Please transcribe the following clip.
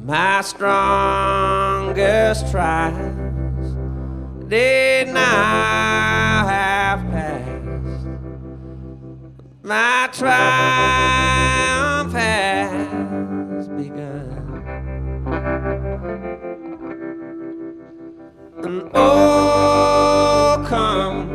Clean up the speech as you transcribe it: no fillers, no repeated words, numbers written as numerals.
My strongest trials, they now have passed. My triumph has begun. And oh, come